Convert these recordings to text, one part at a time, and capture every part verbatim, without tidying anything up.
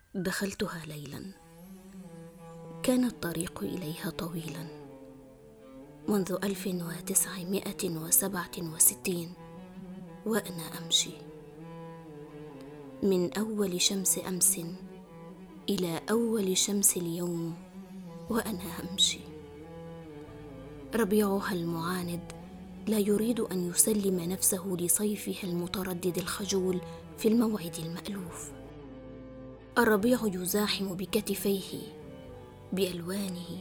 دخلتها ليلا، كان الطريق إليها طويلا منذ ألف وتسعمائة وسبعة وستين وأنا أمشي من أول شمس أمس إلى أول شمس اليوم وأنا أمشي. ربيعها المعاند لا يريد أن يسلم نفسه لصيفها المتردد الخجول في الموعد المألوف. الربيع يزاحم بكتفيه، بألوانه،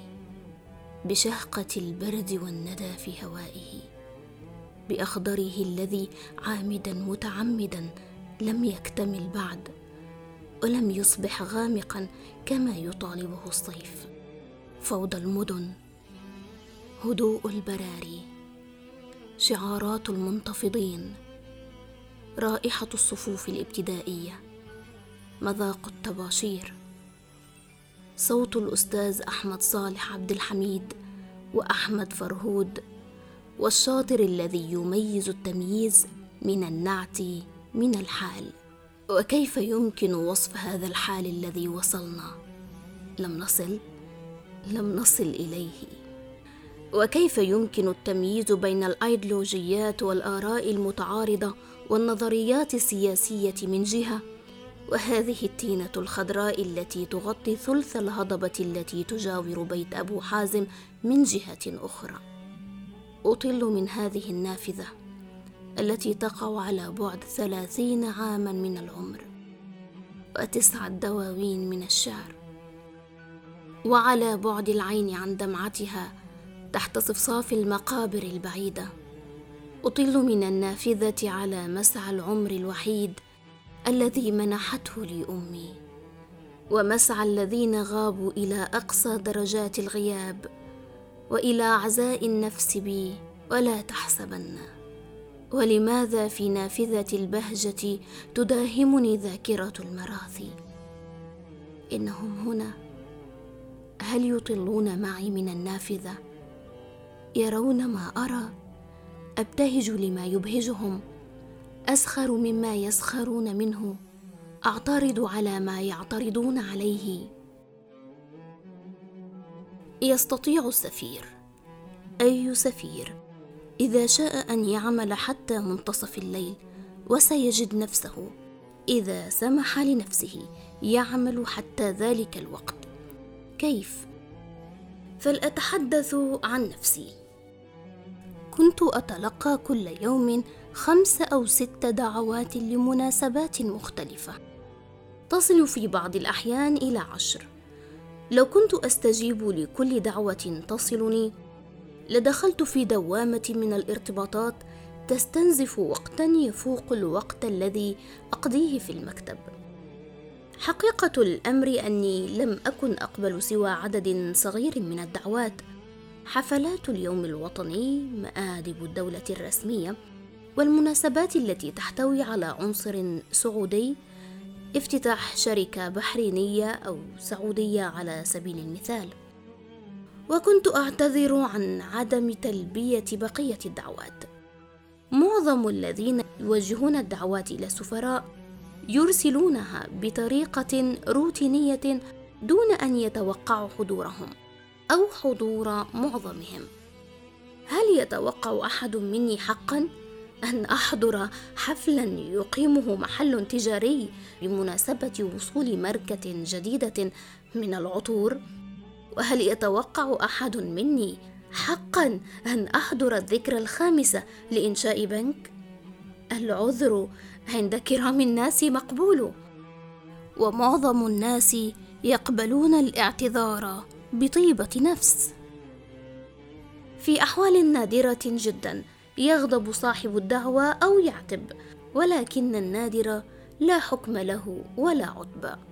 بشهقة البرد والندى في هوائه، بأخضره الذي عامدا متعمدا لم يكتمل بعد ولم يصبح غامقا كما يطالبه الصيف. فوضى المدن، هدوء البراري، شعارات المنتفضين، رائحة الصفوف الابتدائية، مذاق الطباشير، صوت الأستاذ أحمد صالح عبد الحميد وأحمد فرهود، والشاطر الذي يميز التمييز من النعت من الحال. وكيف يمكن وصف هذا الحال الذي وصلنا؟ لم نصل لم نصل إليه. وكيف يمكن التمييز بين الأيديولوجيات والآراء المتعارضة والنظريات السياسية من جهة، وهذه التينة الخضراء التي تغطي ثلث الهضبة التي تجاور بيت أبو حازم من جهة أخرى؟ أطل من هذه النافذة التي تقع على بعد ثلاثين عاما من العمر وتسعة دواوين من الشعر، وعلى بعد العين عن دمعتها تحت صفصاف المقابر البعيدة. أطل من النافذة على مسعى العمر الوحيد الذي منحته لي أمي، ومسعى الذين غابوا إلى أقصى درجات الغياب، وإلى عزاء النفس بي ولا تحسبن. ولماذا في نافذة البهجة تداهمني ذاكرة المراثي؟ إنهم هنا. هل يطلون معي من النافذة؟ يرون ما أرى؟ أبتهج لما يبهجهم، أسخر مما يسخرون منه، أعترض على ما يعترضون عليه. يستطيع السفير، أي سفير، إذا شاء أن يعمل حتى منتصف الليل، وسيجد نفسه إذا سمح لنفسه يعمل حتى ذلك الوقت. كيف؟ فلأتحدث عن نفسي. كنت أتلقى كل يوم خمس أو ست دعوات لمناسبات مختلفة، تصل في بعض الأحيان إلى عشر. لو كنت أستجيب لكل دعوة تصلني لدخلت في دوامة من الارتباطات تستنزف وقتا يفوق الوقت الذي أقضيه في المكتب. حقيقة الأمر أني لم أكن أقبل سوى عدد صغير من الدعوات: حفلات اليوم الوطني، مآدب الدولة الرسمية، والمناسبات التي تحتوي على عنصر سعودي، افتتاح شركة بحرينية أو سعودية على سبيل المثال. وكنت أعتذر عن عدم تلبية بقية الدعوات. معظم الذين يوجهون الدعوات إلى السفراء يرسلونها بطريقة روتينية دون أن يتوقعوا حضورهم أو حضور معظمهم. هل يتوقع أحد مني حقا أن أحضر حفلا يقيمه محل تجاري بمناسبة وصول ماركة جديدة من العطور؟ وهل يتوقع أحد مني حقا أن أحضر الذكرى الخامسة لإنشاء بنك؟ العذر عند كرام الناس مقبول، ومعظم الناس يقبلون الاعتذار بطيبة نفس. في أحوال نادرة جدا يغضب صاحب الدعوة أو يعتب، ولكن النادر لا حكم له ولا عتبى.